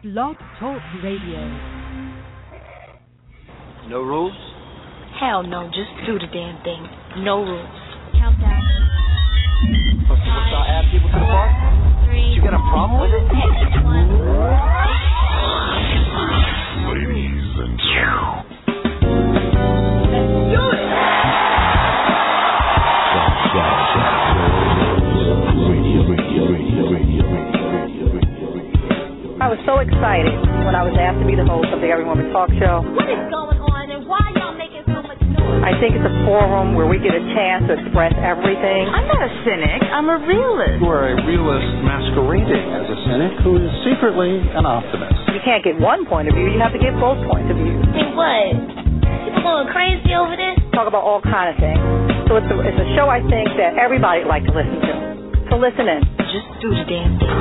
Blog Talk Radio. No rules? Hell no, just do the damn thing. No rules. Countdown. What's our add people to the party? You got a problem with it? Ladies and gentlemen. Let's do it! I was so excited when I was asked to be the host of the Every Woman Talk Show. What is going on and why y'all making so much noise? I think it's a forum where we get a chance to express everything. I'm not a cynic. I'm a realist. You are a realist masquerading as a cynic who is secretly an optimist. You can't get one point of view. You have to get both points of view. Think what? People going crazy over this? Talk about all kind of things. So it's a show I think that everybody would like to listen to. So listen in. Just do the damn thing.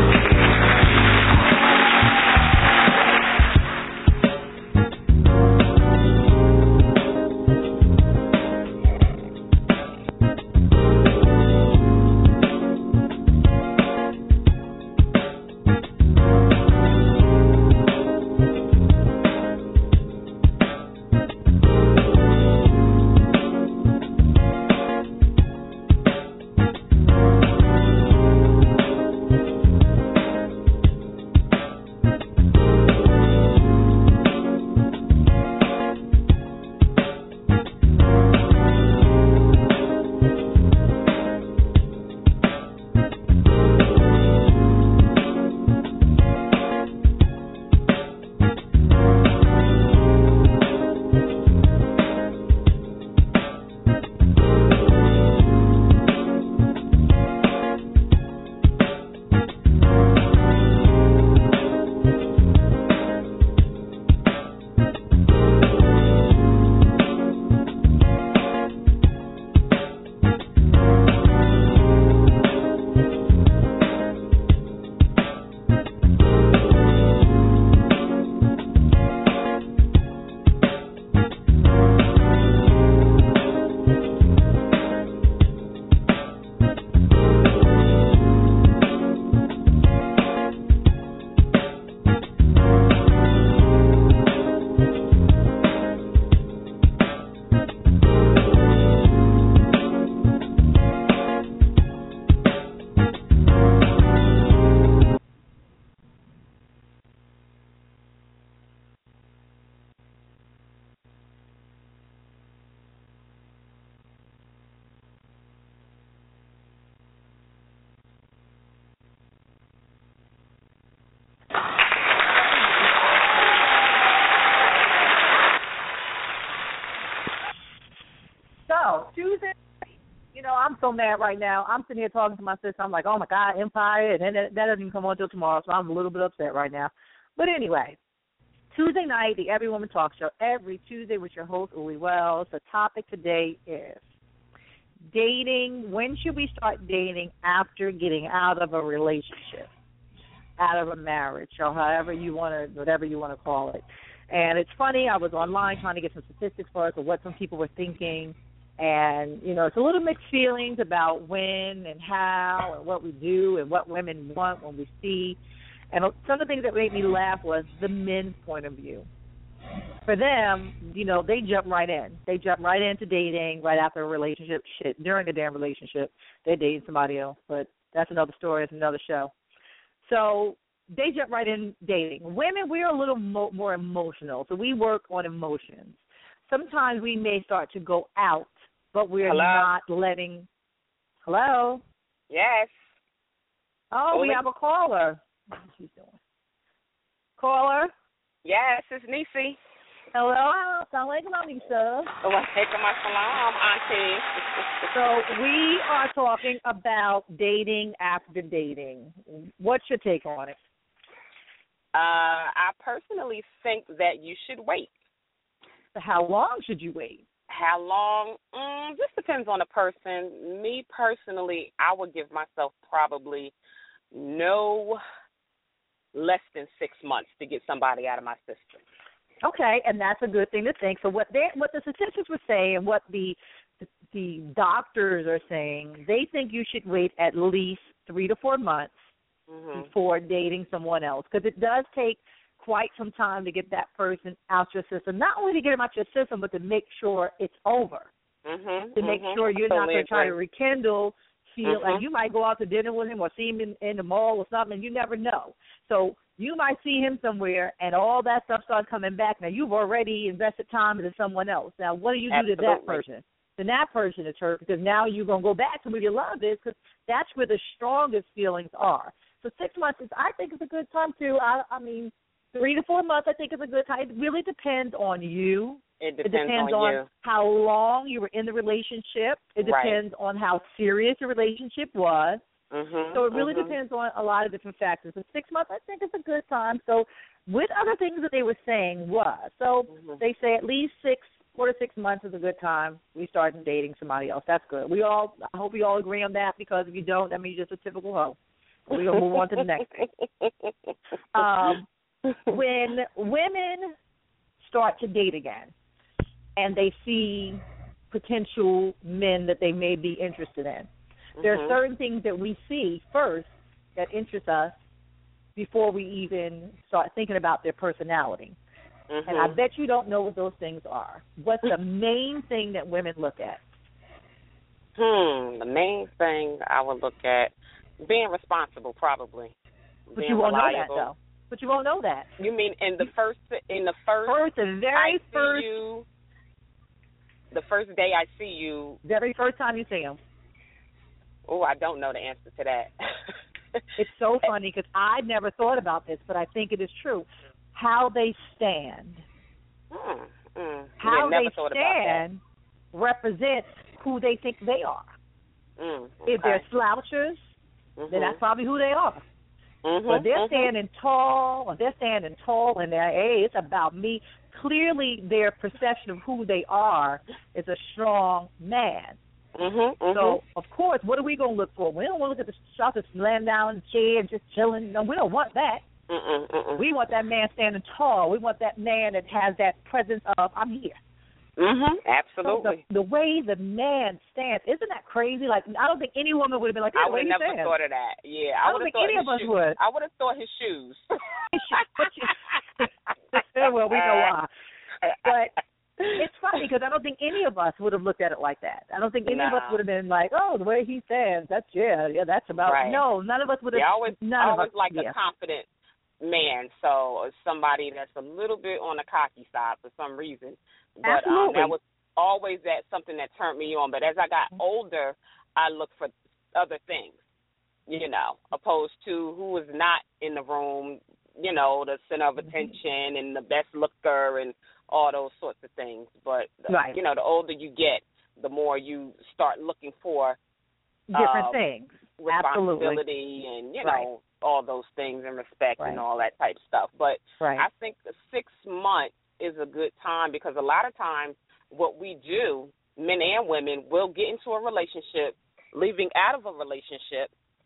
So, Tuesday, I'm so mad right now. I'm sitting here talking to my sister. I'm like, oh, my God, Empire. And then that doesn't even come on until tomorrow, so I'm a little bit upset right now. But anyway, Tuesday night, the Every Woman Talk Show, every Tuesday with your host, Uli Wells. The topic today is dating. When should we start dating after getting out of a relationship, out of a marriage, or whatever you want to call it. And it's funny, I was online trying to get some statistics for us of what some people were thinking. And, it's a little mixed feelings about when and how and what we do and what women want when we see. And some of the things that made me laugh was the men's point of view. For them, they jump right in. They jump right into dating right after a relationship. During the damn relationship, they're dating somebody else. But that's another story. It's another show. So they jump right in dating. Women, we're a little more emotional, so we work on emotions. Sometimes we may start to go out, but we're not letting. Hello? Yes. Oh, we have a caller. What is she doing? Caller? Yes, it's Nisi. Hello. Assalamualaikum, Anissa. Walaikum assalam, Auntie. So we are talking about dating after dating. What's your take on it? I personally think that you should wait. So how long should you wait? How long? This depends on the person. Me personally, I would give myself probably no less than 6 months to get somebody out of my system. Okay, and that's a good thing to think. So what the statistics were saying, and what the doctors are saying, they think you should wait at least 3 to 4 months before dating someone else, because it does take quite some time to get that person out your system. Not only to get them out your system, but to make sure it's over. To make sure you're not going to try to rekindle, feel like you might go out to dinner with him or see him in the mall or something, and you never know. So you might see him somewhere, and all that stuff starts coming back. Now, you've already invested time into someone else. Now, what do you do to that person? Then that person is hurt, because now you're going to go back to where your love is, because that's where the strongest feelings are. So 6 months I think is a good time too. I mean, 3 to 4 months I think is a good time. It really depends on you. It depends on you. How long you were in the relationship. It depends on how serious the relationship was. So it really depends on a lot of different factors. But 6 months I think is a good time. So with other things that they were saying they say at least 4 to 6 months is a good time we start dating somebody else. That's good. I hope we all agree on that, because if you don't, that means you're just a typical hoe. We're going to move on to the next thing. When women start to date again and they see potential men that they may be interested in, there are certain things that we see first that interest us before we even start thinking about their personality. And I bet you don't know what those things are. What's the main thing that women look at? The main thing I would look at, being responsible, probably. But you won't know that, though. But you won't know that. You mean the first day I see you. Very first time you see him. Oh, I don't know the answer to that. It's so funny, because I never thought about this, but I think it is true. How they stand. How they stand represents who they think they are. If they're slouchers, then that's probably who they are. But they're standing tall, and they're, hey, it's about me. Clearly, their perception of who they are is a strong man. So, of course, what are we going to look for? We don't want to look at the shop that's laying down in the chair and just chilling. No, we don't want that. We want that man standing tall. We want that man that has that presence of, I'm here. Absolutely. So the way the man stands, isn't that crazy? Like, I don't think any woman would have been like, hey, I would have never thought of that. Yeah, I don't think any of us would. I would have thought his shoes. Well, we know why. But it's funny, because I don't think any of us would have looked at it like that. I don't think any of us would have been like, oh, the way he stands, that's about it. No, none of us would have. I always like a confident man, so somebody that's a little bit on the cocky side for some reason. But that was always something that turned me on. But as I got older, I looked for other things, opposed to who was not in the room, the center of attention and the best looker and all those sorts of things. But, the older you get, the more you start looking for different things. Responsibility and, all those things and respect and all that type of stuff. But I think 6 months is a good time, because a lot of times what we do, men and women, will get into a relationship, leaving out of a relationship,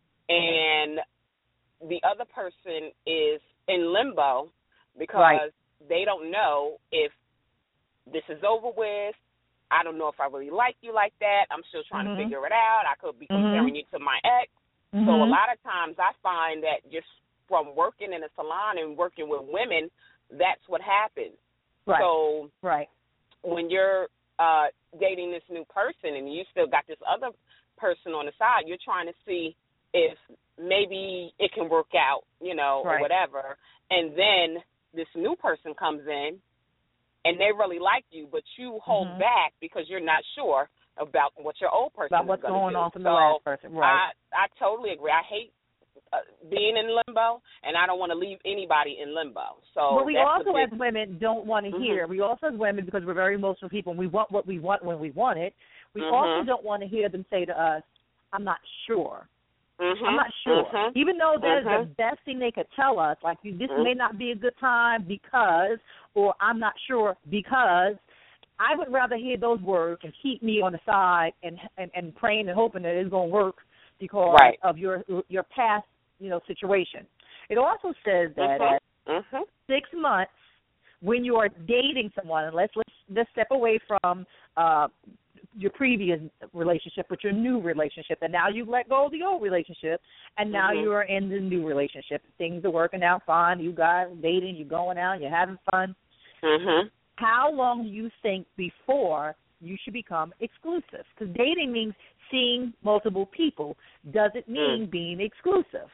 and the other person is in limbo because they don't know if this is over with. I don't know if I really like you like that. I'm still trying to figure it out. I could be comparing you to my ex. So a lot of times I find that just from working in a salon and working with women, that's what happens. So when you're dating this new person and you still got this other person on the side, you're trying to see if maybe it can work out, or whatever. And then this new person comes in and they really like you, but you hold back because you're not sure about what your old person about what's is going do. on from the last person. I totally agree. I hate being in limbo, and I don't want to leave anybody in limbo. So, but we also, as women, don't want to hear. We also, as women, because we're very emotional people, and we want what we want when we want it. We also don't want to hear them say to us, "I'm not sure." I'm not sure. Even though that is the best thing they could tell us, like, this may not be a good time because, or I'm not sure because. I would rather hear those words and keep me on the side and praying and hoping that it's going to work because of your past, situation. It also says that at 6 months, when you are dating someone, and let's step away from your previous relationship, but your new relationship, and now you've let go of the old relationship, and now you are in the new relationship. Things are working out fine. You guys dating, you're going out, you're having fun. How long do you think before you should become exclusive? Because dating means seeing multiple people. Does it mean being exclusive?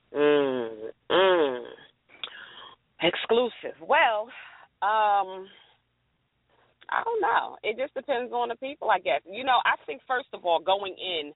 Exclusive. Well, I don't know. It just depends on the people, I guess. You know, I think, first of all, going in,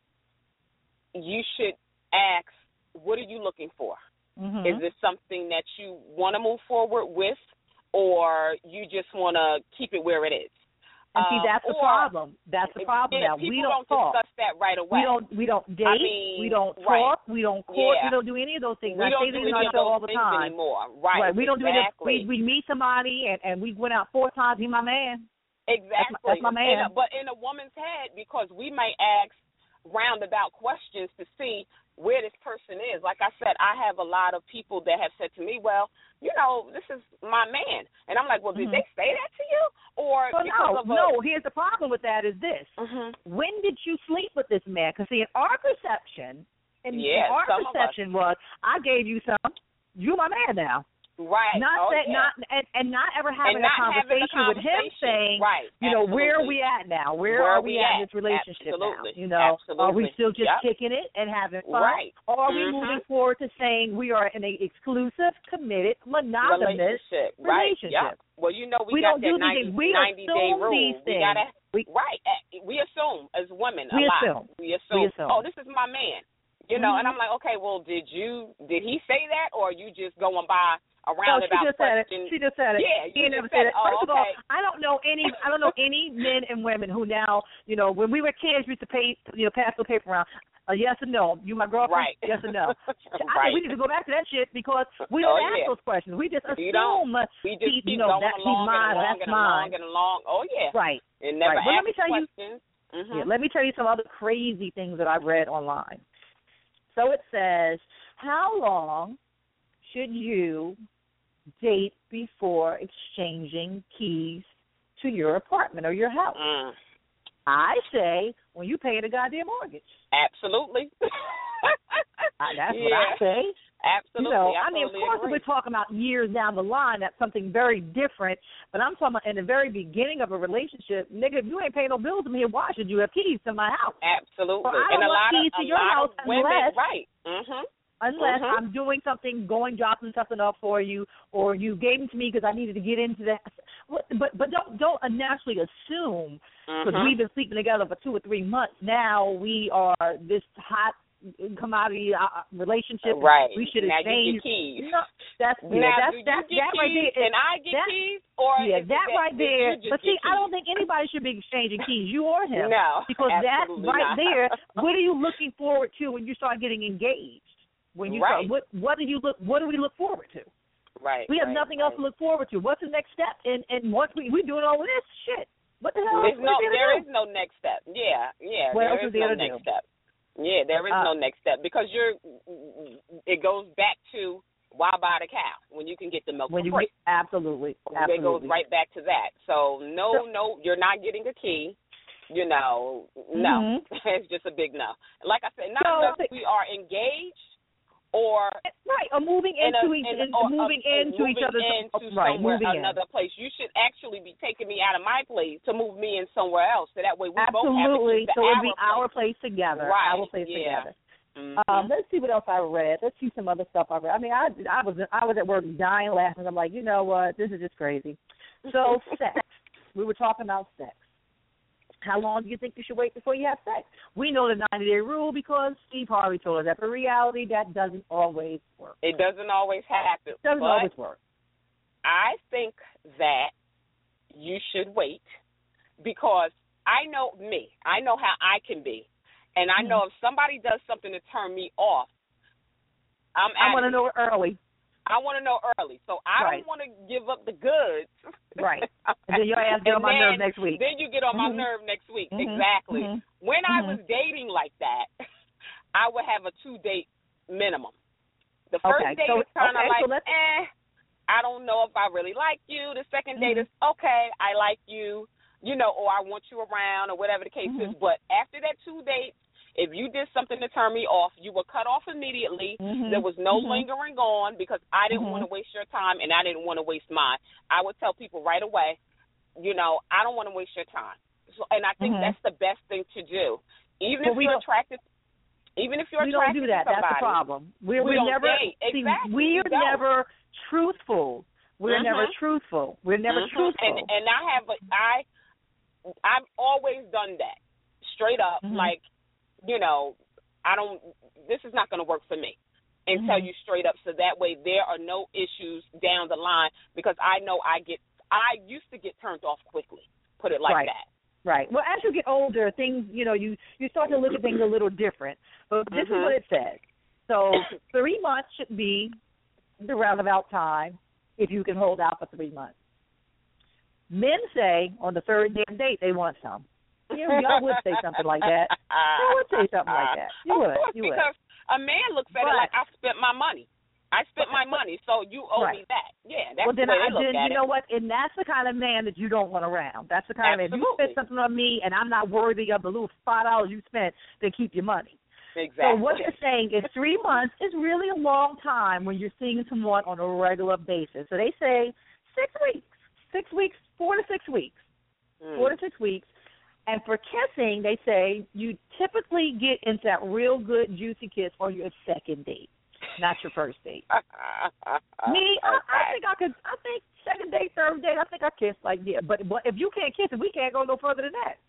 you should ask, what are you looking for? Is this something that you want to move forward with, or you just want to keep it where it is? And see, that's the problem. That's the problem now. We don't talk. Discuss that right away. We don't date. We don't talk. We don't court. We don't do any of those things. We don't do any of those things anymore. Right. We don't do any. We meet somebody and we went out 4 times. He's my man. Exactly. That's my man. But in a woman's head, because we might ask roundabout questions to see where this person is. Like I said, I have a lot of people that have said to me, well, you know, this is my man. And I'm like, well, did they say that to you? Or no, here's the problem with that is this. When did you sleep with this man? Because, see, in our perception, was, I gave you some, you're my man now. Right. Not not ever having a conversation with him saying, you know, where are we at now? Where are we at in this relationship now? You know, are we still just kicking it and having fun? Right. Or are we moving forward to saying we are in an exclusive, committed, monogamous relationship? Well, you know, we don't got do that these things. We 90-day rule. These things. We assume as women we a lot. Assume. We assume. Oh, this is my man. You know, and I'm like, okay, well, did he say that, or are you just going by a roundabout question? She just said it. Yeah, you never said it. First of all, I don't know any men and women who now, you know, when we were kids, we used to pass the paper around. Yes or no? You my girlfriend? Right. Yes or no? I think we need to go back to that shit because we don't ask those questions. We just assume we just keep going along he's mine, that's mine. Oh yeah. Right. And never ask let me tell questions. Let me tell you some other crazy things that I've read online. So it says, how long should you date before exchanging keys to your apartment or your house? I say when you pay the goddamn mortgage. Absolutely. That's what I say. Absolutely. You know, I mean, of course, if we're talking about years down the line, that's something very different. But I'm talking about in the very beginning of a relationship, nigga, if you ain't paying no bills to me, why should you have keys to my house? Absolutely. Well, I don't want keys to your house unless, unless I'm doing something, dropping something off for you, or you gave them to me because I needed to get into that. But don't unnaturally assume because we've been sleeping together for 2 or 3 months. Now we are this hot commodity relationship. Right. We should now exchange. You get keys. No, that's now, do you get that keys right there. And I get keys, or that right there. But see, I don't keys? think anybody should be exchanging keys. You or him. No, because that right not. there. What are you looking forward to when you start getting engaged? When you start, what do we look forward to? Right. We have nothing else to look forward to. What's the next step? And once we doing all of this shit, what the hell? There is no next step. Yeah. What there else is no next step. Yeah, there is no next step because it goes back to why buy the cow when you can get the milk for free. Absolutely. It goes right back to that. So no, you're not getting a key. You know, no. It's just a big no. Like I said, not unless we are engaged or moving into each other's another place. You should actually be taking me out of my place to move me in somewhere else, so that way we both have so it'd be our place together. Right. Our place together. Let's see what else I read. Let's see some other stuff I read. I mean, I was at work dying laughing. I'm like, you know what? This is just crazy. So sex. We were talking about sex. How long do you think you should wait before you have sex? We know the 90-day rule because Steve Harvey told us that. But in reality, that doesn't always work. It doesn't always happen. It doesn't always work. I think that you should wait because I know me. I know how I can be. And I know if somebody does something to turn me off, I want to know it early. I want to know early. So I don't want to give up the goods. Right. And then your ass get on my nerve next week. Then you get on my nerve next week. Exactly. When I was dating like that, I would have a 2-date minimum. The first date is kind of I don't know if I really like you. The second date is, okay, I like you. or I want you around or whatever the case is. But after that 2 dates, if you did something to turn me off, you were cut off immediately. There was no lingering on because I didn't want to waste your time and I didn't want to waste mine. I would tell people right away, I don't want to waste your time. So, and I think that's the best thing to do. Even if you're attracted to somebody. We don't do that. That's the problem. We're never date. Exactly. we're never truthful. We're never truthful. We're never truthful. And I've always done that. Straight up, like, this is not going to work for me, and tell you straight up, so that way there are no issues down the line, because I know I used to get turned off quickly, put it like that. Right. Well, as you get older, things, you start to look at things a little different. But this is what it says. So 3 months should be the roundabout time if you can hold out for 3 months. Men say on the third date they want some. Y'all would say something like that. You would say something like that. You would. Because a man looks at it like, I spent my money. I spent my money, so you owe me that. Yeah, that's the way they look at it. You know what? And that's the kind of man that you don't want around. That's the kind of man. If you spend something on me and I'm not worthy of the little $5 you spent, then keep your money. Exactly. So what you're saying is 3 months is really a long time when you're seeing someone on a regular basis. So they say 6 weeks. 6 weeks, 4 to 6 weeks. 4 to 6 weeks. And for kissing, they say you typically get into that real good, juicy kiss on your second date, not your first date. Me, I think second date, third date, I think I kiss but if you can't kiss it, we can't go no further than that.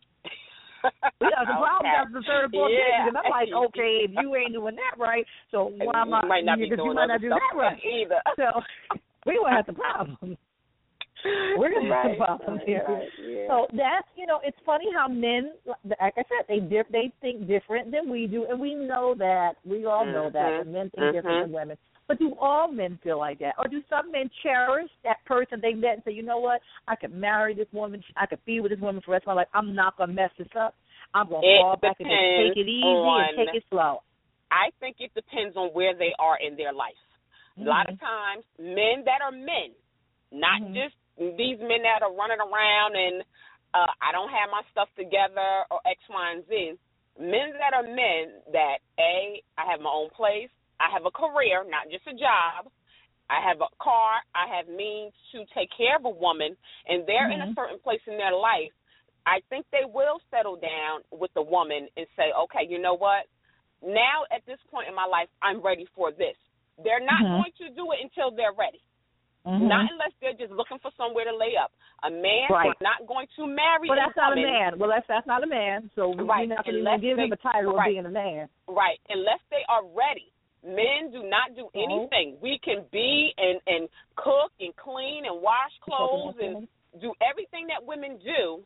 We have the problem after the third or fourth date, and I'm like, okay, if you ain't doing that right, so why am I? You might not be doing that right either. So we will have the problem. We're going to have some problems here. Yeah. So that's, it's funny how men, like I said, they think different than we do, and we know that. We all know that men think different than women. But do all men feel like that? Or do some men cherish that person they met and say, you know what, I could marry this woman, I could be with this woman for the rest of my life, I'm not going to mess this up. I'm going to fall back and just take it easy and take it slow. I think it depends on where they are in their life. A lot of times, men that are men, not just these men that are running around and I don't have my stuff together or X, Y, and Z. Men that are men that, I have my own place, I have a career, not just a job, I have a car, I have means to take care of a woman, and they're in a certain place in their life, I think they will settle down with the woman and say, okay, you know what? Now at this point in my life, I'm ready for this. They're not going to do it until they're ready. Not unless they're just looking for somewhere to lay up. A man is not going to marry. Well, that's not a man. Well, that's not a man. So we're not going to give him a title of being a man. Right. Unless they are ready. Men do not do anything. We can be and cook and clean and wash clothes and do everything that women do.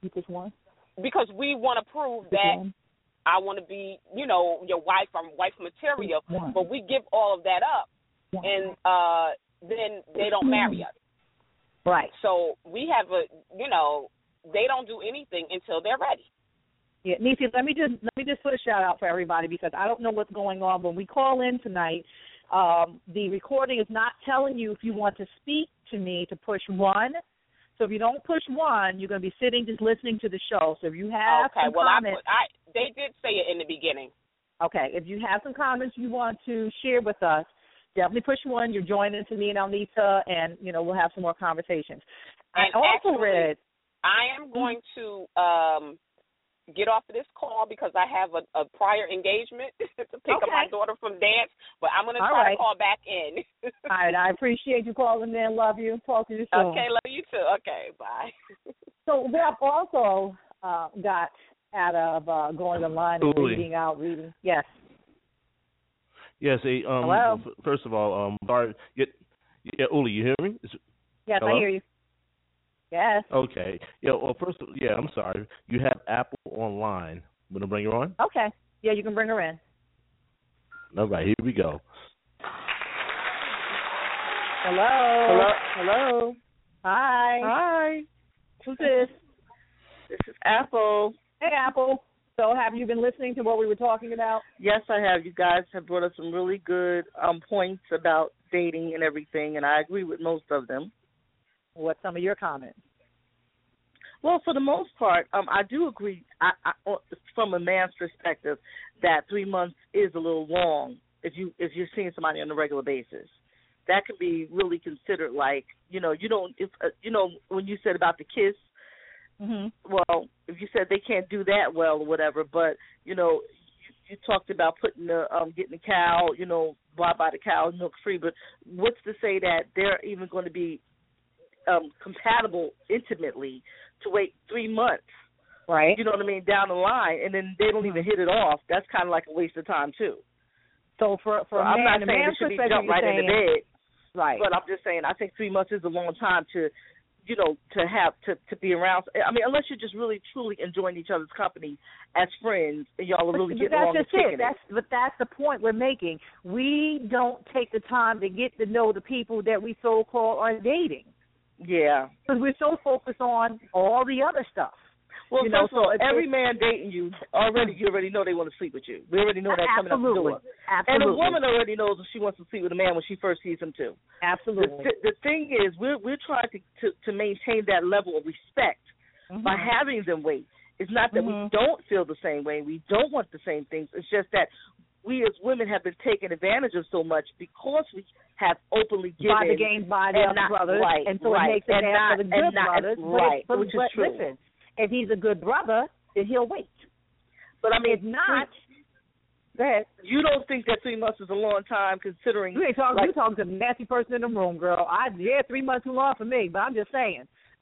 Because we want to prove that I want to be, your wife. I'm wife material. But we give all of that up, and then they don't marry us. Right. So we have they don't do anything until they're ready. Yeah, Niecy, let me just put a shout out for everybody, because I don't know what's going on. When we call in tonight, the recording is not telling you if you want to speak to me to push 1. So if you don't push 1, you're going to be sitting just listening to the show. So if you have some comments. They did say it in the beginning. Okay, if you have some comments you want to share with us, definitely push 1. You're joining to me and Alnita, and, we'll have some more conversations. And I also read. I am going to get off of this call because I have a prior engagement to pick up my daughter from dance, but I'm going to try to call back in. All right, I appreciate you calling in. Love you. Talk to you soon. Okay, love you too. Okay, bye. So what I've also got out of going online and reading. Yes. Yes. Hello. First of all, sorry. Yeah, Uli, you hear me? Yes, hello? I hear you. Yes. Okay. Yeah. Well, I'm sorry. You have Apple online. I'm gonna bring her on. Okay. Yeah, you can bring her in. All right. Here we go. Hello. Hi. Who's this? This is Apple. Hey, Apple. So have you been listening to what we were talking about? Yes, I have. You guys have brought us some really good points about dating and everything, and I agree with most of them. What's some of your comments? Well, for the most part, I do agree. I, from a man's perspective, that 3 months is a little long if you're seeing somebody on a regular basis. That could be really considered like, you don't, if when you said about the kiss. Mm-hmm. Well, if you said they can't do that well or whatever, but you talked about putting getting the cow, bought by the cow, milk free. But what's to say that they're even going to be compatible intimately to wait 3 months? Right. You know what I mean? Down the line, and then they don't even hit it off. That's kind of like a waste of time too. So for I'm not saying it should be jumped right into bed. Right. But I'm just saying I think 3 months is a long time to to be around. I mean, unless you're just really truly enjoying each other's company as friends and y'all are really getting along and kicking it. But that's the point we're making. We don't take the time to get to know the people that we so-called are dating. Yeah. Because we're so focused on all the other stuff. Well, first of all, every man dating you, you already know they want to sleep with you. We already know that coming out the door. Absolutely. And a woman already knows if she wants to sleep with a man when she first sees him too. Absolutely. The thing is, we're trying to maintain that level of respect by having them wait. It's not that we don't feel the same way. We don't want the same things. It's just that we as women have been taken advantage of so much because we have openly given. By the games by the other brothers. Right, and so it makes it bad for the good brothers. Right, which is true. Listen, if he's a good brother, then he'll wait. But I mean, if not, go ahead. You don't think that 3 months is a long time considering? You ain't talking. You talking to the nasty person in the room, girl. 3 months too long for me. But I'm just saying.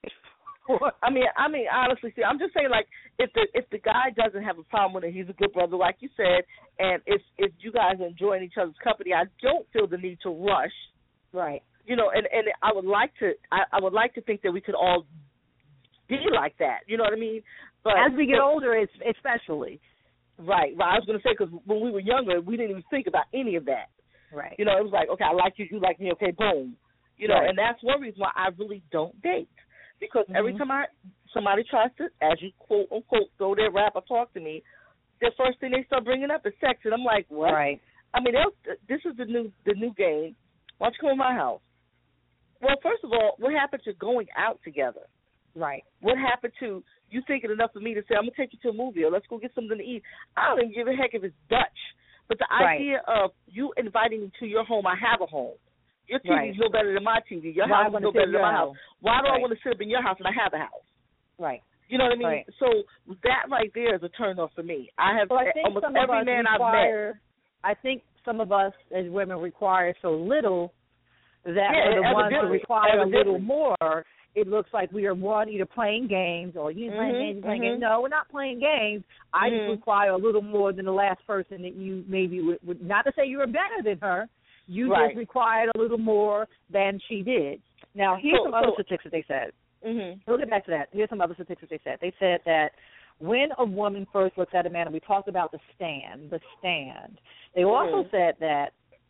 I mean, honestly, see, I'm just saying, like, if the guy doesn't have a problem with it, he's a good brother, like you said, and if you guys are enjoying each other's company, I don't feel the need to rush. Right. And I would like to think that we could all be like that. You know what I mean? But as we get older, especially. Right. I was going to say, because when we were younger, we didn't even think about any of that. Right. It was like, okay, I like you, you like me, okay, boom. Right. And that's one reason why I really don't date. Because every time somebody tries to, as you quote unquote, go there, rap or talk to me, the first thing they start bringing up is sex, and I'm like, what? Right. I mean, this is the new game. Why don't you come to my house? Well, first of all, what happened to going out together? Right. What happened to you thinking enough of me to say, I'm gonna take you to a movie or let's go get something to eat? I don't even give a heck if it's Dutch, but the idea of you inviting me to your home, I have a home. Your TV's no better than my TV. Your house is no better than my house. Why do I want to sit up in your house and I have a house? Right. You know what I mean? Right. So that right there is a turn off for me. I have almost some every man I've met. I think some of us as women require so little that we're the ones who require a little more. It looks like we are either playing games or you playing games. No, we're not playing games. I just require a little more than the last person that you maybe would not to say you were better than her. You just required a little more than she did. Now, here's some other statistics that they said. We'll get back to that. Here's some other statistics they said. They said that when a woman first looks at a man, and we talked about the stand, they also said that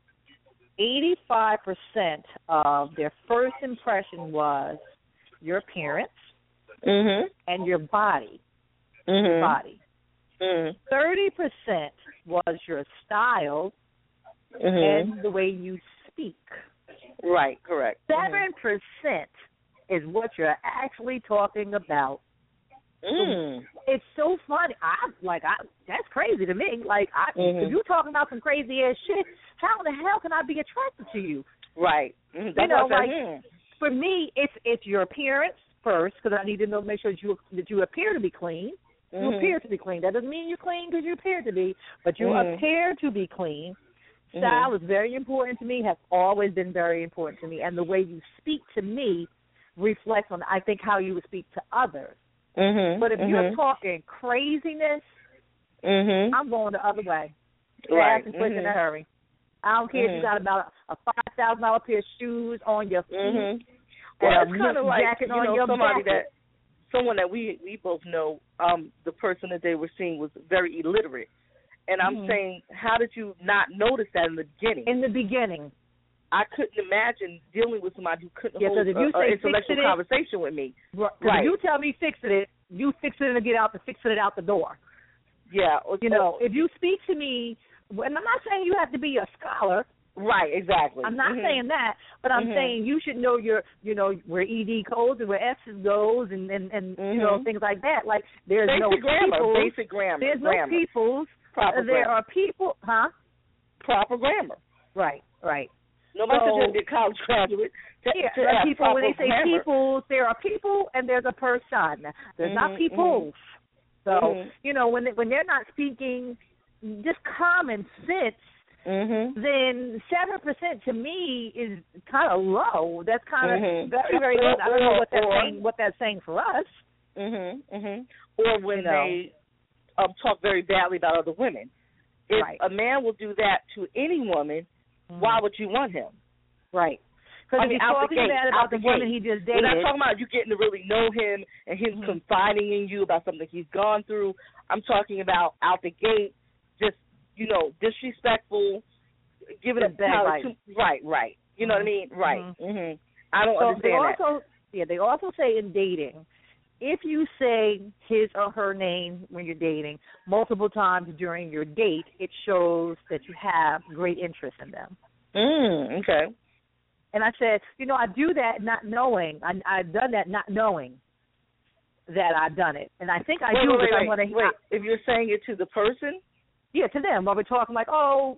85% of their first impression was your appearance and your body. Your body. 30% was your style and the way you speak. Right, correct. 7% is what you're actually talking about. It's so funny. That's crazy to me. Like, if you're talking about some crazy ass shit, how in the hell can I be attracted to you? Right. That's for me, it's your appearance first, because I need to make sure that you appear to be clean. You appear to be clean. That doesn't mean you're clean because you appear to be, but you appear to be clean. Style is very important to me, has always been very important to me, and the way you speak to me reflects on, I think, how you would speak to others. But if you're talking craziness, I'm going the other way. Fast and quick in a hurry. I don't care if you got about a $5,000 pair of shoes on your feet. Well, it's kind of like someone that we both know, the person that they were seeing was very illiterate. And I'm saying, how did you not notice that in the beginning? In the beginning. I couldn't imagine dealing with somebody who couldn't hold if you say an intellectual conversation with me. Right. If you tell me fix it, you fix it and fix it out the door. Yeah. If you speak to me, and I'm not saying you have to be a scholar, Right, exactly. I'm not saying that, but I'm saying you should know your, where ED goes and where F's goes and things like that. Like there's basic grammar. There's no peoples. Proper there grammar. are people, Proper grammar. Right. Nobody should be a college graduate. People, when they say peoples, there are people and there's a person. There's not peoples. So, when they're not speaking just common sense, then 7% to me is kind of low. That's kind of very, very low. I don't know what that's saying for us. Or when they talk very badly about other women. If a man will do that to any woman, why would you want him? Right. Because he's talking bad about the woman he just dated. We're not talking about you getting to really know him and him confiding in you about something he's gone through. I'm talking about out the gate, just, disrespectful, giving a bad right. You know what I mean? Right. I don't understand that. Yeah, they also say in dating, if you say his or her name when you're dating multiple times during your date, it shows that you have great interest in them. Okay. And I said, I do that not knowing. I've done that not knowing that I've done it. And I think I do because I want to hear. If you're saying it to the person? Yeah, to them. While we're talking like, oh,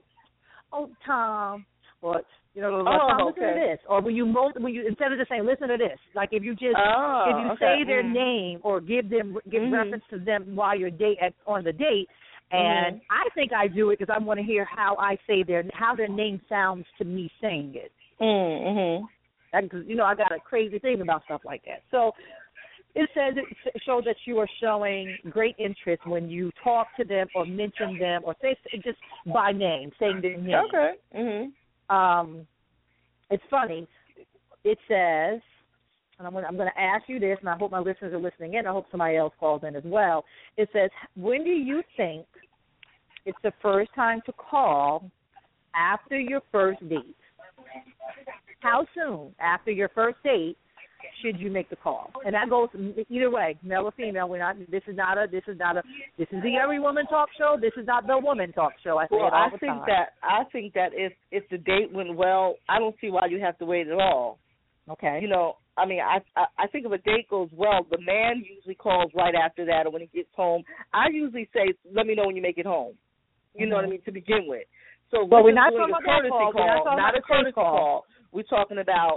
Tom, or, Tom, listen to this. Or when you instead of just saying, listen to this, like if you just, say their name or give reference to them while you're on the date, and I think I do it because I want to hear how how their name sounds to me saying it. Because I got a crazy thing about stuff like that. So it says it shows that you are showing great interest when you talk to them or mention them or say just by name, saying their name. Okay. It's funny. It says, and I'm going to ask you this, and I hope my listeners are listening in. I hope somebody else calls in as well. It says, when do you think it's the first time to call after your first date? How soon after your first date should you make the call? And that goes either way, male or female. This is the Every Woman Talk Show. This is not the Woman Talk Show. I think that if the date went well, I don't see why you have to wait at all. Okay. I think if a date goes well, the man usually calls right after that, or when he gets home. I usually say, let me know when you make it home. You know what I mean, to begin with. So we're not talking about that call. Not a courtesy call. We're talking about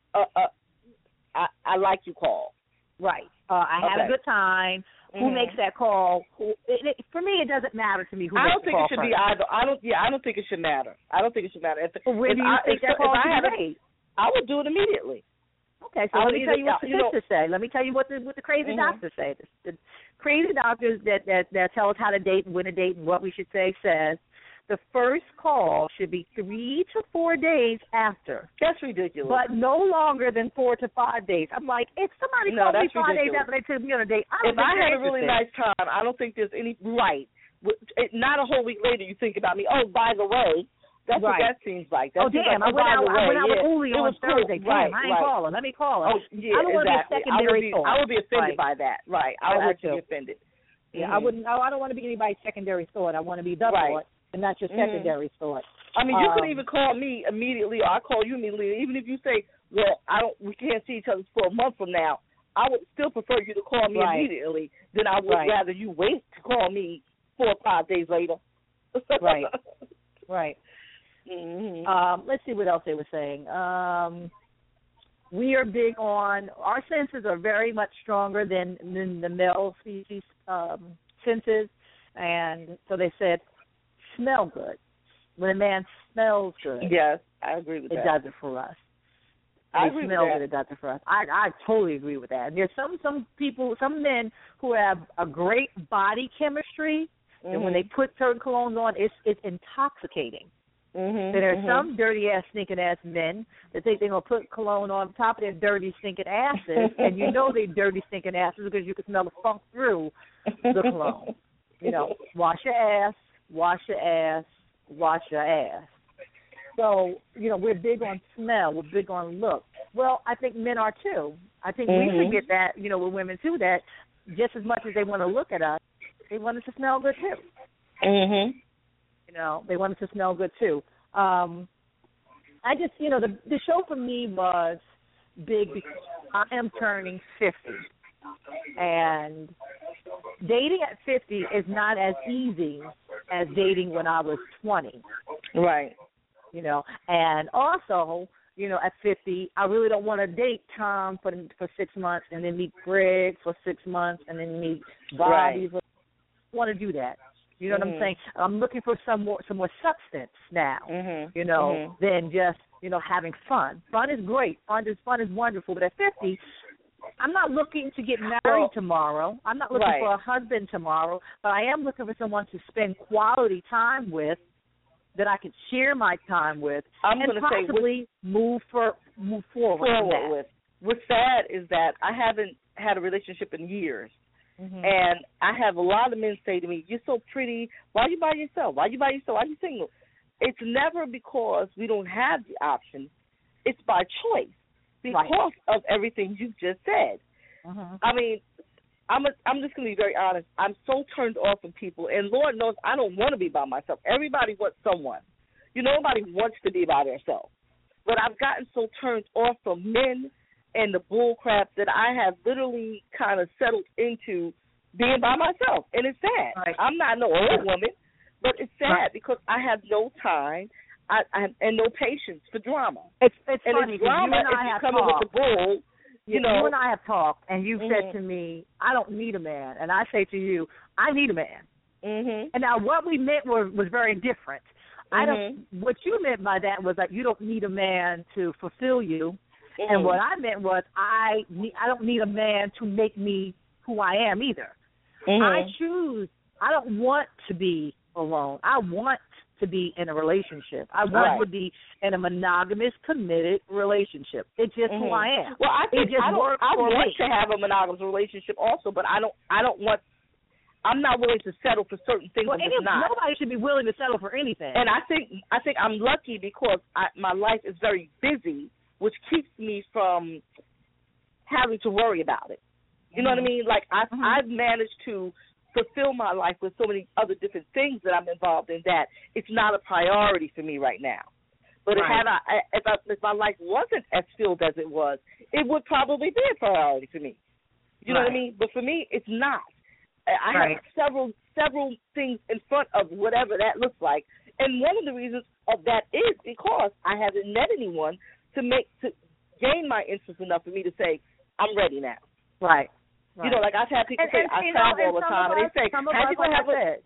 I like you call. Right. I had a good time. Who makes that call? For me, it doesn't matter to me who makes the call. I don't think it should be either. I don't think it should matter. Where do you think that call should be made? I would do it immediately. Okay, so let me tell you what the statistics say. Let me tell you what the crazy doctors say. The crazy doctors that tell us how to date and when to date and what we should say says the first call should be 3 to 4 days after. That's ridiculous. But no longer than 4 to 5 days. I'm like, if somebody called me 5 days after they took me on a date, if I had a really nice time, I don't think there's any right. Not a whole week later, you think about me. Oh, by the way. That's what that seems like. That damn! Like, I went out with Uli on Thursday. Damn, I ain't calling. Let me call her. Oh, yeah, I don't want to be a secondary thought. I would be offended by that. Right. I would actually be offended. Yeah, I wouldn't. I don't want to be anybody's secondary thought. I want to be the thought, and not your secondary thought. I mean, you could even call me immediately, or I call you immediately. Even if you say, "Well, we can't see each other for a month from now," I would still prefer you to call me immediately than I would rather you wait to call me 4 or 5 days later. Right. Right. Let's see what else they were saying. We are big on, our senses are very much stronger than the male species senses, and so they said smell good. When a man smells good, yes, I agree with that. It does it for us. I agree smell with that. Good, it does it for us. I totally agree with that. And there's some people, some men who have a great body chemistry, and when they put certain colognes on, it's intoxicating. There's some dirty-ass, stinking-ass men that think they're going to put cologne on top of their dirty, stinking asses, and you know they're dirty, stinking asses because you can smell the funk through the cologne. Wash your ass, wash your ass, wash your ass. So, we're big on smell. We're big on look. Well, I think men are too. I think we forget that, with women too, that just as much as they want to look at us, they want us to smell good too. They want us to smell good too. I just, the show for me was big because I am turning 50. And dating at 50 is not as easy as dating when I was 20. Right. And also, at 50, I really don't want to date Tom for 6 months and then meet Greg for 6 months and then meet Bobby. Right. I want to do that. You know what I'm saying? I'm looking for some more substance now, than just, having fun. Fun is great. Fun is wonderful. But at 50, I'm not looking to get married tomorrow. I'm not looking for a husband tomorrow. But I am looking for someone to spend quality time with, that I can share my time with, and possibly move forward with. What's sad is that I haven't had a relationship in years. And I have a lot of men say to me, "You're so pretty. Why are you by yourself? Why are you by yourself? Why are you single?" It's never because we don't have the option. It's by choice because of everything you've just said. I mean, I'm just going to be very honest. I'm so turned off from people, and Lord knows I don't want to be by myself. Everybody wants someone. Nobody wants to be by themselves. But I've gotten so turned off from men and the bull crap that I have literally kind of settled into being by myself. And it's sad. Right. I'm not no old woman, but it's sad because I have no time and no patience for drama. It's and funny, it's drama you and I if have you're coming talked. with the bull. You and I have talked, and you've said to me, I don't need a man. And I say to you, I need a man. And now what we meant was very different. What you meant by that was that you don't need a man to fulfill you. And what I meant was I don't need a man to make me who I am either. I choose. I don't want to be alone. I want to be in a relationship. I want to be in a monogamous, committed relationship. It's just who I am. Well, I want to have a monogamous relationship also, but I'm not willing to settle for certain things. Well, nobody should be willing to settle for anything. And I think I'm lucky because my life is very busy, which keeps me from having to worry about it. You know what I mean? Like, I've managed to fulfill my life with so many other different things that I'm involved in that it's not a priority for me right now. But if my life wasn't as filled as it was, it would probably be a priority for me. You know what I mean? But for me, it's not. I have several things in front of whatever that looks like. And one of the reasons of that is because I haven't met anyone to gain my interest enough for me to say, I'm ready now. Right. Like I've had people say, I travel all the time, and they say, how you going to have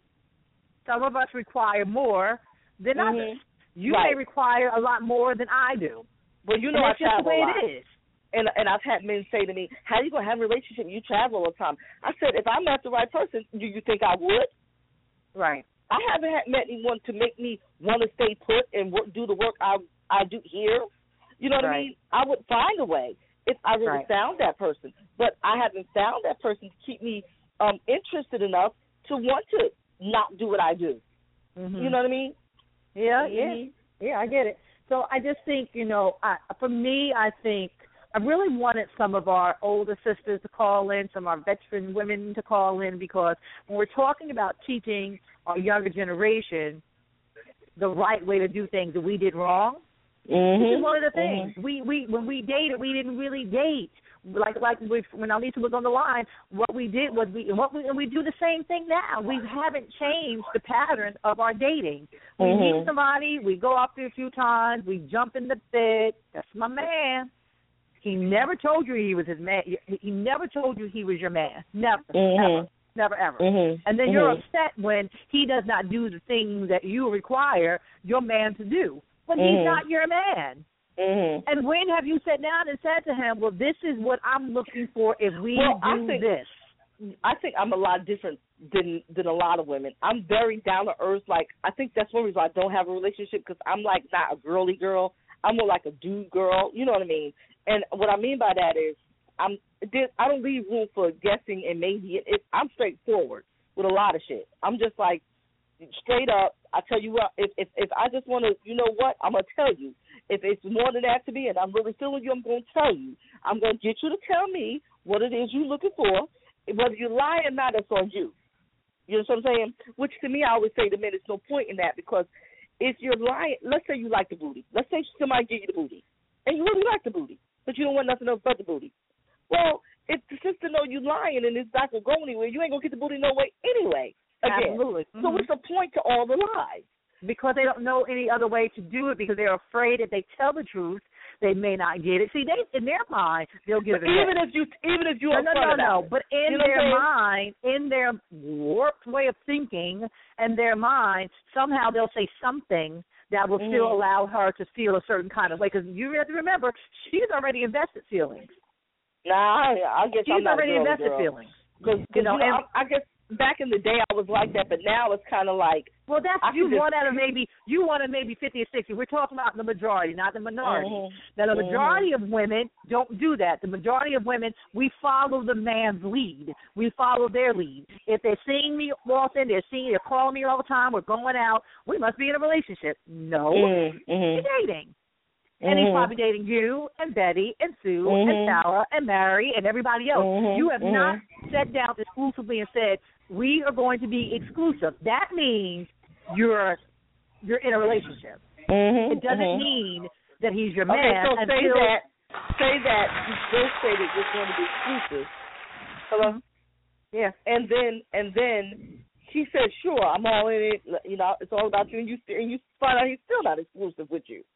some of us require more than others. You may require a lot more than I do. Well, I travel a lot. That's just the way it is. And I've had men say to me, how are you going to have a relationship? You travel all the time. I said, if I met the right person, do you think I would? Right. I haven't met anyone to make me want to stay put and do the work I do here. You know what I mean? I would find a way if I really found that person. But I haven't found that person to keep me interested enough to want to not do what I do. You know what I mean? Yeah, I get it. So I just think, for me, I think I really wanted some of our older sisters to call in, some of our veteran women to call in, because when we're talking about teaching our younger generation the right way to do things that we did wrong, this is one of the things. We when we dated, we didn't really date. Like when Alisa was on the line, what we did was we do the same thing now. We haven't changed the pattern of our dating. We meet somebody, we go out there a few times, we jump in the bed. That's my man. He never told you he was his man. He never told you he was your man. Never, ever. And then you're upset when he does not do the things that you require your man to do. But he's not your man. And when have you sat down and said to him, well, this is what I'm looking for if we do this? I think I'm a lot different than a lot of women. I'm very down to earth. Like, I think that's one reason I don't have a relationship, because I'm like not a girly girl. I'm more like a dude girl. You know what I mean? And what I mean by that is I don't leave room for guessing and maybe. I'm straightforward with a lot of shit. I'm just like straight up. I tell you what, if I just want to, you know what, I'm going to tell you. If it's more than that to me and I'm really feeling you, I'm going to tell you. I'm going to get you to tell me what it is you're looking for. Whether you lie or not, it's on you. You know what I'm saying? Which to me, I always say to men, there's no point in that, because if you're lying, let's say you like the booty. Let's say somebody gave you the booty, and you really like the booty, but you don't want nothing else but the booty. Well, if the sister know you lying and it's not going to go anywhere, you ain't going to get the booty no way anyway. Again. Absolutely. So what's the point to all the lies? Because they don't know any other way to do it, because they're afraid if they tell the truth, they may not get it. See, they in their mind, they'll give it. Even if you no. But in their mind, in their warped way of thinking, and their mind, somehow they'll say something that will still allow her to feel a certain kind of way. Because you have to remember, she's already invested feelings. Nah, I guess she's I'm not already a girl, invested feelings. Because I guess back in the day I was like that, but now it's kind of like. Well, that's one out of maybe 50 or 60. We're talking about the majority, not the minority. Now, the majority of women don't do that. The majority of women, we follow the man's lead. We follow their lead. If they're seeing me often, they're calling me all the time, we're going out, we must be in a relationship. No, we're dating. And he's probably dating you and Betty and Sue and Sarah and Mary and everybody else. You have not sat down exclusively and said, we are going to be exclusive. That means you're in a relationship. It doesn't mean that he's your man. Okay, so say that you still say that you're going to be exclusive. Hello? Yeah. And then she said, sure, I'm all in it. You know, it's all about you. And you find out he's still not exclusive with you.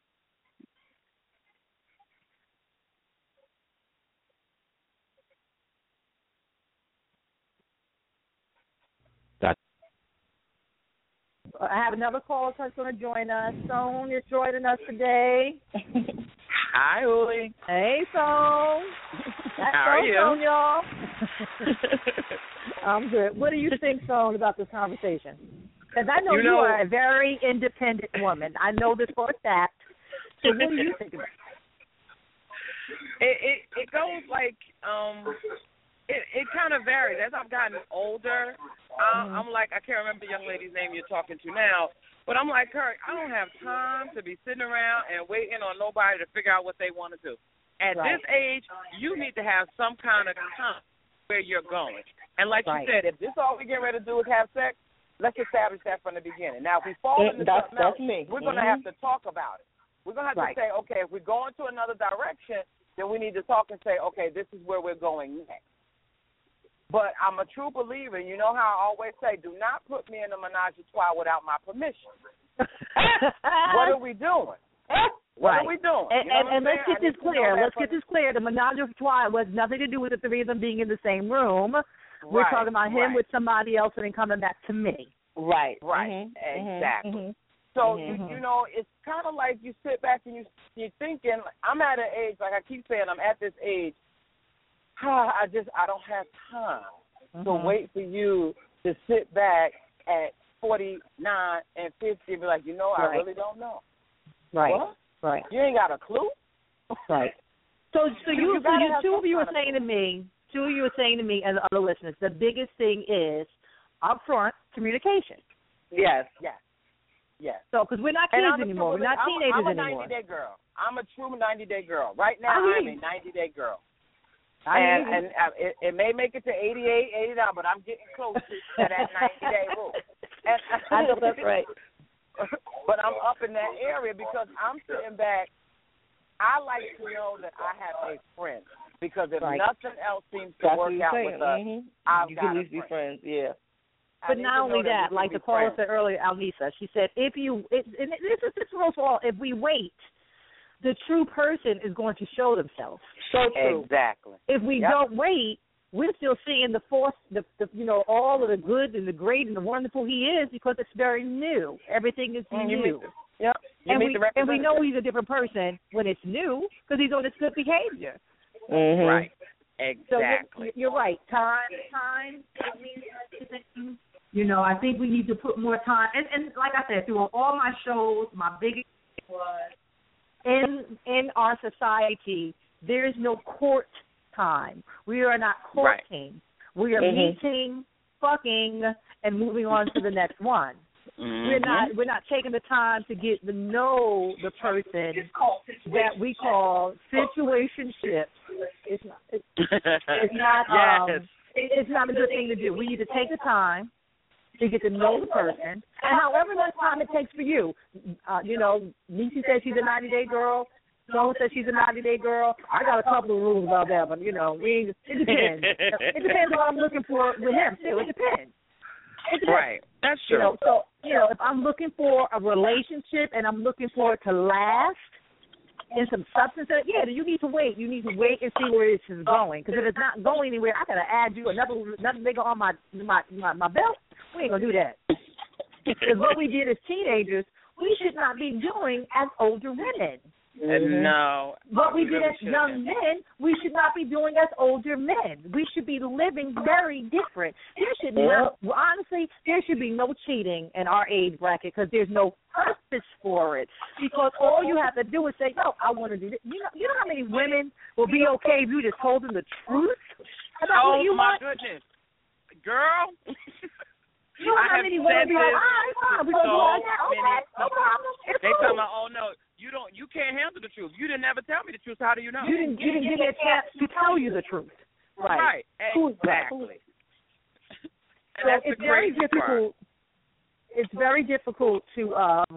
I have another caller that's going to join us. Soan is joining us today. Hi, Uli. Hey, Soan. How are you? Soan, y'all. I'm good. What do you think, Soan, about this conversation? Because I know you are a very independent woman. I know this for a fact. So what do you think about it? It goes like it kind of varies. As I've gotten older, I'm like, I can't remember the young lady's name you're talking to now, but I'm like her, I don't have time to be sitting around and waiting on nobody to figure out what they want to do. At this age, you need to have some kind of time where you're going. And like you said, if this all we get ready to do is have sex, let's establish that from the beginning. Now, if we fall into something else, we're going to have to talk about it. We're going to have to say, okay, if we're going to another direction, then we need to talk and say, okay, this is where we're going next. But I'm a true believer. You know how I always say, do not put me in a menage a trois without my permission. What are we doing? What are we doing? And let's get this clear. Let's get this clear. The menage a trois was nothing to do with the three of them being in the same room. We're talking about him with somebody else and then coming back to me. Right. Exactly. So, you know, it's kind of like you sit back and you're thinking, I'm at an age, like I keep saying, I'm at this age, I don't have time to wait for you to sit back at 49 and 50 and be like, you know, I really don't know. What? You ain't got a clue? So two of you are saying to me, and the other listeners, the biggest thing is upfront communication. Yes. So, because we're not kids anymore. We're not teenagers anymore. I'm a 90-day girl. I'm a true 90-day girl. Right now, I'm a 90-day girl. And it may make it to 88, 89, but I'm getting close to that 90-day rule. And, I know that's right. But I'm up in that area because I'm sitting back. I like to know that I have a friend because if nothing else seems to work out with us, I've got to be friends. Yeah. But not only that, like the caller said earlier, Alnisa, she said, if we wait, the true person is going to show themselves. So true. Exactly. If we don't wait, we're still seeing the force, all of the good and the great and the wonderful he is because it's very new. Everything is new. And we know he's a different person when it's new because he's on his good behavior. Right. Exactly. So you're right. Time. You know, I think we need to put more time. And like I said, through all my shows, my biggest was in our society, there is no court time. We are not courting. We are meeting, fucking, and moving on to the next one. We're not taking the time to get to know the person that we call situationship. It's not a good thing to do. We need to take the time to get to know the person, and however much time it takes for you. Niecy says she's a 90-day girl. So says she's a 90-day girl. I got a couple of rules about that, but, it depends. It depends on what I'm looking for with him, too. It depends. Right. That's true. If I'm looking for a relationship and I'm looking for it to last and some substance, then you need to wait. You need to wait and see where this is going. Because if it's not going anywhere, I got to add you another nigga on my belt. We ain't going to do that. Because what we did as teenagers, we should not be doing as older women. No. What we did as young men, we should not be doing as older men. We should be living very different. There should honestly, there should be no cheating in our age bracket because there's no purpose for it. Because all you have to do is say, no, I want to do this. You know how many women will be okay if you just told them the truth about what you want? Oh, my goodness. Girl. You know how many women be like, all right, fine, we're going to do all that. Okay, no problem. They tell me, oh, no. You can't handle the truth. You didn't ever tell me the truth. How do you know? You didn't give me a chance to tell you the truth. Right. Exactly. So it's very difficult. It's very difficult to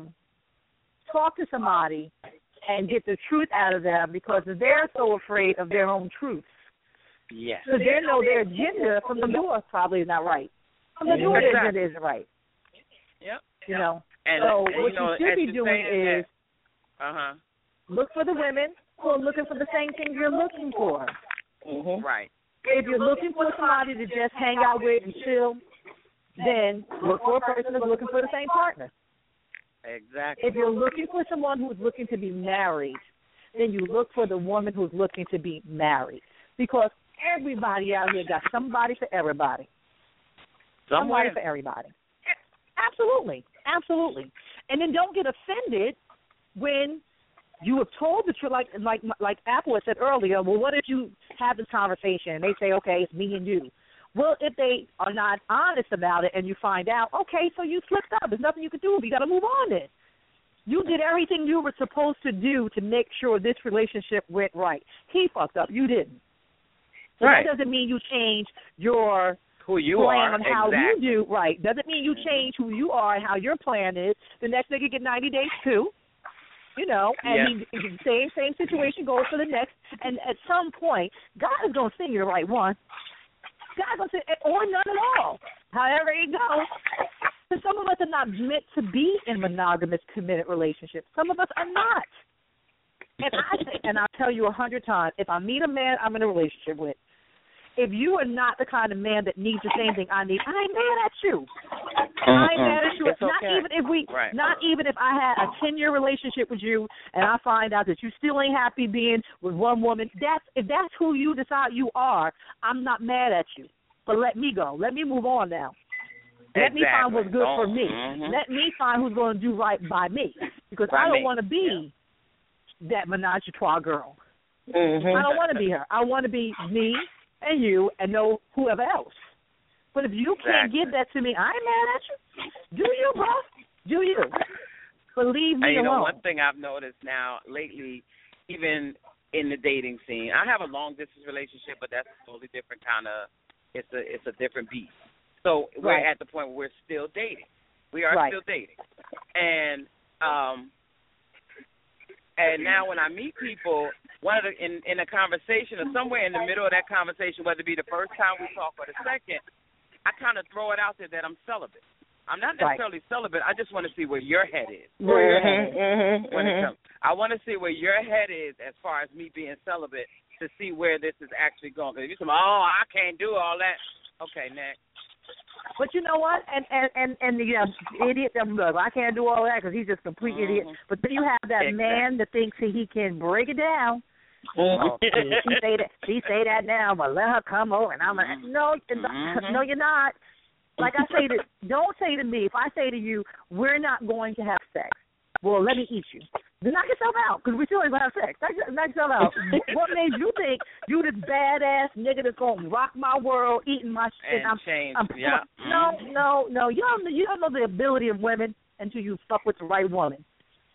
talk to somebody and get the truth out of them because they're so afraid of their own truth. Yes. So they know their agenda from the door probably is not right. From the door, their agenda isn't right. Yep. And what you should be doing is look for the women who are looking for the same things you're looking for. Right. If you're looking for somebody to just hang out with and chill, then look for a person who's looking for the same partner. Exactly. If you're looking for someone who's looking to be married, then you look for the woman who's looking to be married. Because everybody out here got somebody for everybody. Somebody for everybody. Absolutely. Absolutely. And then don't get offended when you have told the truth, like Apple had said earlier, well, what if you have this conversation and they say, okay, it's me and you. Well, if they are not honest about it and you find out, okay, so you slipped up. There's nothing you can do. You got to move on then. You did everything you were supposed to do to make sure this relationship went right. He fucked up. You didn't. So that doesn't mean you change your who you plan are on how exactly. you do. Right. Doesn't mean you change who you are and how your plan is. The next nigga get 90 days too. And the same situation goes for the next. And at some point, God is going to send you the right one. God is going to send, or none at all. However it goes. Because some of us are not meant to be in monogamous, committed relationships. Some of us are not. And I'll tell you 100 times, if I meet a man I'm in a relationship with, if you are not the kind of man that needs the same thing I need, I ain't mad at you. I ain't mad at you. It's not okay. even if I had a 10-year relationship with you and I find out that you still ain't happy being with one woman. If that's who you decide you are, I'm not mad at you. But let me go. Let me move on now. Let me find what's good for me. Let me find who's going to do right by me. Because I don't want to be that menage a trois girl. I don't want to be her. I want to be me and you and know whoever else. But if you can't give that to me, I ain't mad at you. Do you, bro? Do you? But leave me alone. One thing I've noticed now lately, even in the dating scene, I have a long-distance relationship, but that's a totally different kind of, it's a different beast. So we're at the point where we're still dating. We are still dating. And now when I meet people, in a conversation or somewhere in the middle of that conversation, whether it be the first time we talk or the second, I kind of throw it out there that I'm celibate. I'm not necessarily celibate. I just want to see where your head is. I want to see where your head is as far as me being celibate to see where this is actually going. Because if you say, oh, I can't do all that. Okay, next. But you know what? And the idiot, look, I can't do all that because he's just a complete idiot. But then you have that man that thinks he can break it down. Oh, she say that now, but let her come over. And I'm like, no, you're not. Like I say, don't say to me, if I say to you, we're not going to have sex, well, let me eat you. Then knock yourself out, because we still ain't going to have sex. Knock yourself out. What made you think you this badass nigga that's going to rock my world, eating my shit? No. You don't know the ability of women until you fuck with the right woman.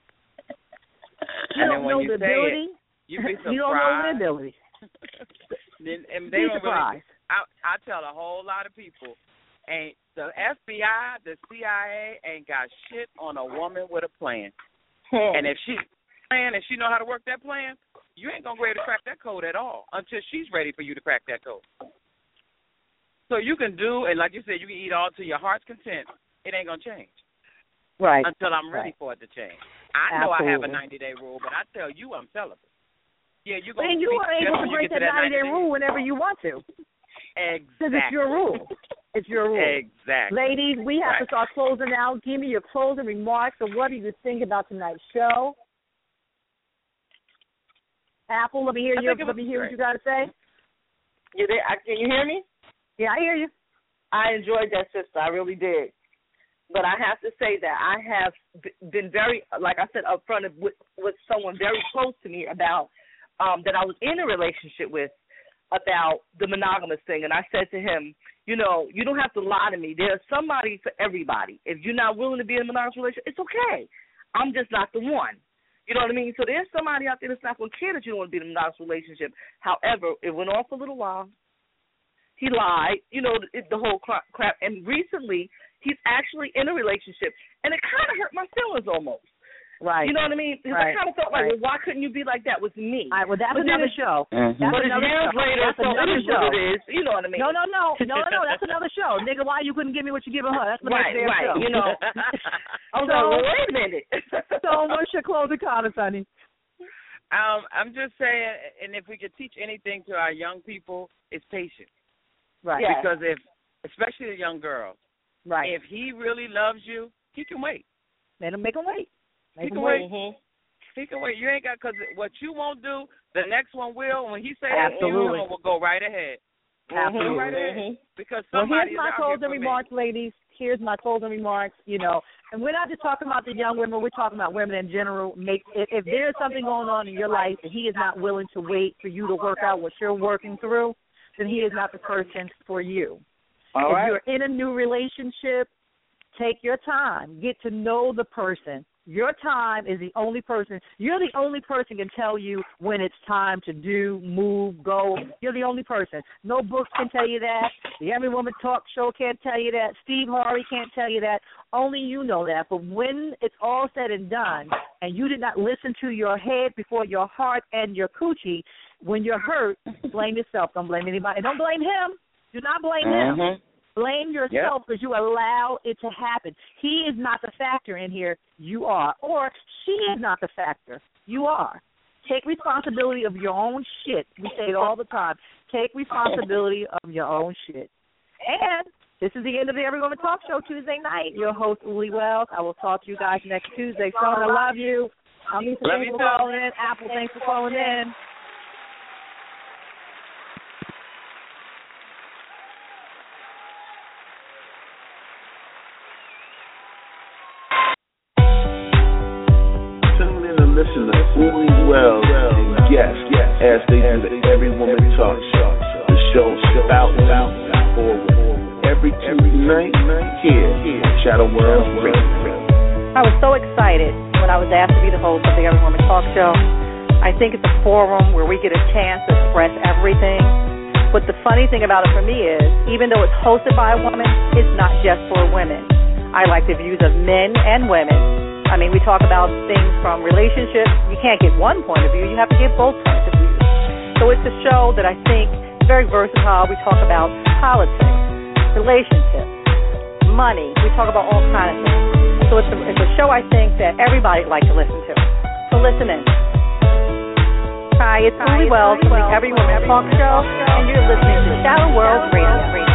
You don't know the ability. You be surprised. You don't know the ability. Then, and be surprised. I tell a whole lot of people, the FBI, the CIA ain't got shit on a woman with a plan. And if she know how to work that plan, you ain't gonna be able to crack that code at all until she's ready for you to crack that code. So you can do, and like you said, you can eat all to your heart's content. It ain't gonna change. Right. Until I'm ready for it to change. I know I have a 90-day rule, but I tell you I'm celibate. Yeah, you're going to. And you are able to break that 90-day rule whenever you want to. Exactly. Because it's your rule. It's your rule. Exactly. Ladies, we have to start closing out. Give me your closing remarks of what do you think about tonight's show. Apple, let me hear what you got to say. You there? Can you hear me? Yeah, I hear you. I enjoyed that, sister. I really did. But I have to say that I have been very, like I said, upfront with someone very close to me about that I was in a relationship with about the monogamous thing. And I said to him, you know, you don't have to lie to me. There's somebody for everybody. If you're not willing to be in a monogamous relationship, it's okay. I'm just not the one. You know what I mean? So there's somebody out there that's not going to care that you don't want to be in a monogamous relationship. However, it went on for a little while. He lied, you know, the whole crap. And recently, he's actually in a relationship, and it kind of hurt my feelings almost. Right. You know what I mean? Because I kind of felt like, well, why couldn't you be like that with me? All right, well, that's another show. Mm-hmm. But it's years later, so it is what it is. You know what I mean? No, that's another show. Nigga, why you couldn't give me what you giving her? That's the next damn show. You know. I was like, well, wait a minute. So what's your closing comments, honey? I'm just saying, and if we could teach anything to our young people, it's patience. Right. Yeah. Because especially the young girls, right. If he really loves you, he can wait. Make him wait. He can wait. Mm-hmm. He can wait. You ain't got, because what you won't do, the next one will. When he say that, the other one will go right ahead. Absolutely. Go right ahead. Because here's my closing remarks, ladies. Here's my closing remarks. You know, and we're not just talking about the young women. We're talking about women in general. If there's something going on in your life and he is not willing to wait for you to work out what you're working through, then he is not the person for you. All right. If you're in a new relationship, take your time. Get to know the person. Your time is the only person. You're the only person can tell you when it's time to do, move, go. You're the only person. No books can tell you that. The Every Woman Talk Show can't tell you that. Steve Harvey can't tell you that. Only you know that. But when it's all said and done and you did not listen to your head before your heart and your coochie, when you're hurt, blame yourself. Don't blame anybody. Don't blame him. Do not blame him. Blame yourself because you allow it to happen. He is not the factor in here. You are. Or she is not the factor. You are. Take responsibility of your own shit. We say it all the time. Take responsibility of your own shit. And this is the end of the Every Woman Talk Show Tuesday night. Your host, Uli Wells. I will talk to you guys next Tuesday. Sean, I love you. Lisa, thanks for calling in. Apple, thanks for calling in. Listen to Uli Wells and guests as they do the Every Woman Talk Show. The show about forward every Tuesday night here on Shadow World Radio. I was so excited when I was asked to be the host of the Every Woman Talk Show. I think it's a forum where we get a chance to express everything. But the funny thing about it for me is, even though it's hosted by a woman, it's not just for women. I like the views of men and women. I mean, we talk about things from relationships. You can't get one point of view. You have to get both points of view. So it's a show that I think is very versatile. We talk about politics, relationships, money. We talk about all kinds of things. So it's a show I think that everybody would like to listen to. So listen in. Hi, it's Uli Wells from the Every Woman Talk Show, and you're listening to Shadow World Radio.